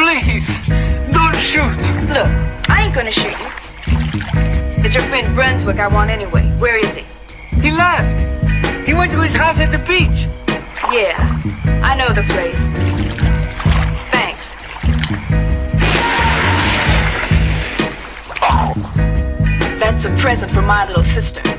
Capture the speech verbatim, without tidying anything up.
Please, don't shoot. Look, I ain't gonna shoot you. It's your friend Brunswick I want anyway. Where is he? He left. He went to his house at the beach. Yeah, I know the place. Thanks. That's a present for my little sister.